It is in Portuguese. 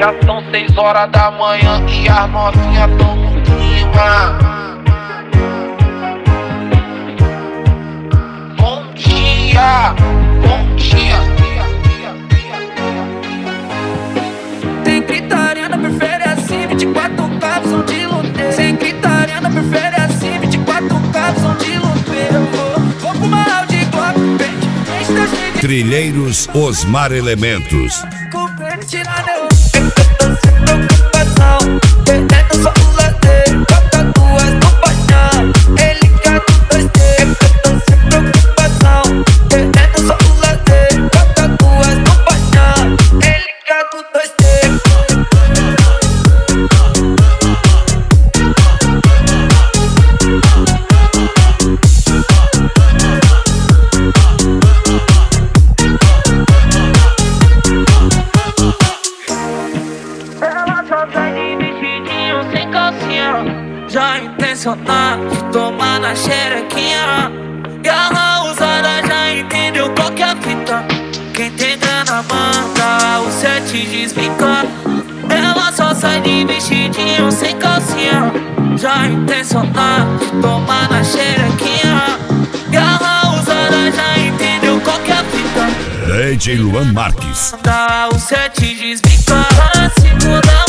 Já são 6 horas da manhã e as novinhas tão no clima. Bom dia, bom dia. Tem gritaria na periferia assim, 24 carros são de luteiro. Sem gritaria na periferia assim, 24 carros são de luteiro. Vou pro mal de Glock, Trilheiros Osmar Elementos. tirar meu preocupação, querendo só o lazer, bota duas no painel. Ele quer tudo 2D, tô sem preocupação, querendo só o lazer, bota duas no painel. Ele quer tudo 2D. Já intencionado de tomar na xerequinha. E a rausada já entendeu qual que é a fita. Quem tem grana manda o 7 desvinca. Ela só sai de vestidinho sem calcinha. Já intencionado de tomar na xerequinha. E a rausada já entendeu qual que é a fita. DJ Luan Marques. Manda o 7 desvinca. A segunda